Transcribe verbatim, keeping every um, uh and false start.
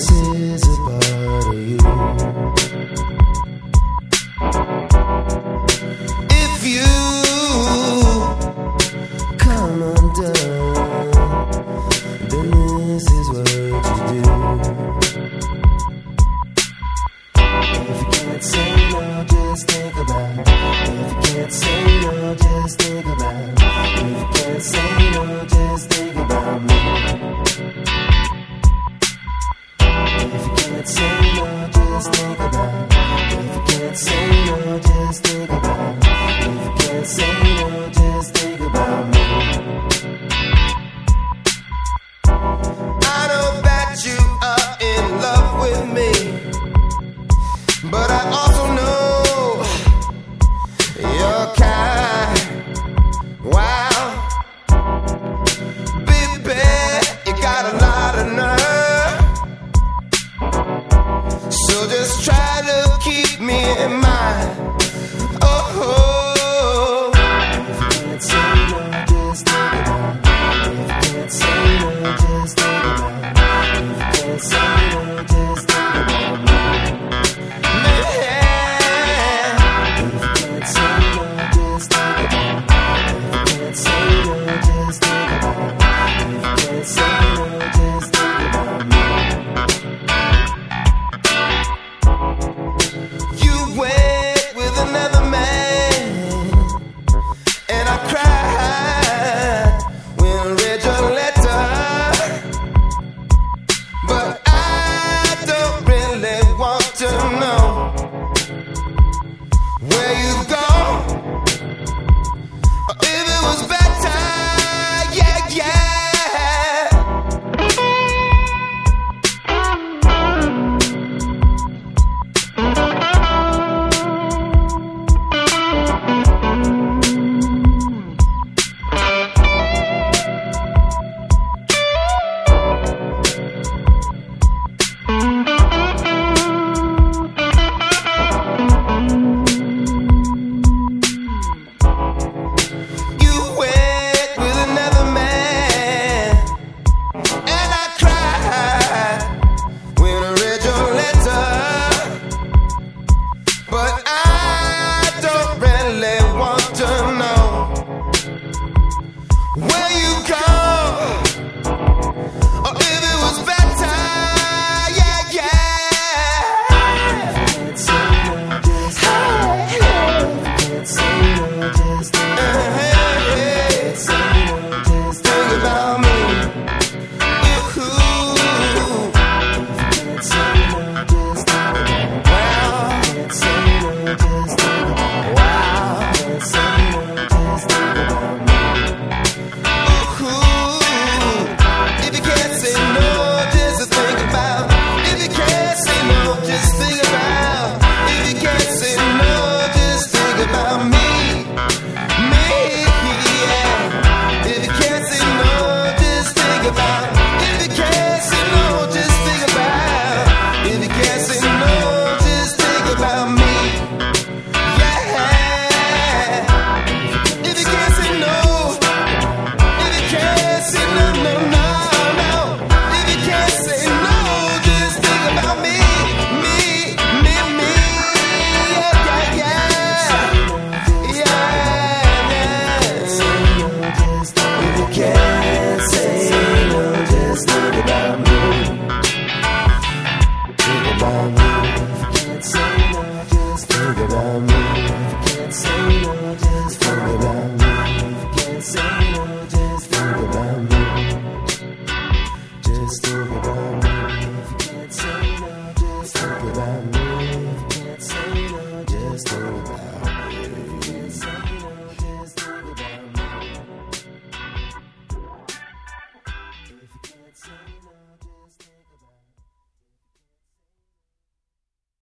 this is a part of you. If you come undone, then this is what you do. If you can't say no, just think about it. If you can't say no, just think about it. If you can't say no, just think about me. If you can't say no, just think about it. If you can't say no, just think about it. If you can't say no, just think about me. I know that you are in love with me, but I also know you're kind. Wow, baby, you got a lot of nerve. So just try to keep me in mind. Oh, if you can't say no, just think about it. If you can't say no, just think about it. If you can't say no, just think about me. Man, if you can't say no, just think about it. If you can't say no, just think about it. If you can't say no, just think about me. You went with another man, and I cried when I read your letter. But I don't really want to know where you've gone, or if it was better. Yeah, yeah. You went with another man, and I cried when I read your letter. But I don't really want to know where you go, or if it was better. Yeah, yeah. If you can't say no, just think about it. If you can't say no, just think about it. If you can't say no, just think about me. Wow. If you can't say no, just think about it. Wow. If you can't say no, just think about me. If you can't say no, just think about it. If you can't say no, just think about it. If you can't say no, just think about me. Me, yeah. If you can't say no, just think about it. If you can't say no, just think about it. If you can't say no, just think about me. Yeah. If you can't say no, if you can't say no, no, no, no. If you can't say no, just think about me. Me, me, me. Yeah, yeah, yeah. Yeah, yeah. If you can't say no, just think about me. Think about me.